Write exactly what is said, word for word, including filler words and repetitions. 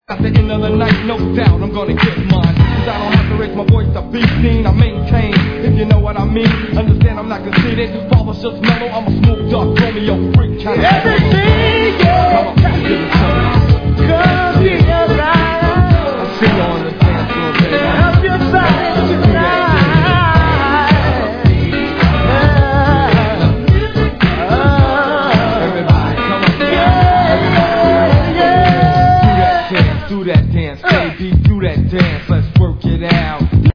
At the end of the night, no doubt I'm gonna get mine. Cause I don't have to raise my voice to be seen. I maintain, if you know what I mean. Understand I'm not conceited. Father's just mellow, I'm a smooth duck, Romeo freak kind of. Everything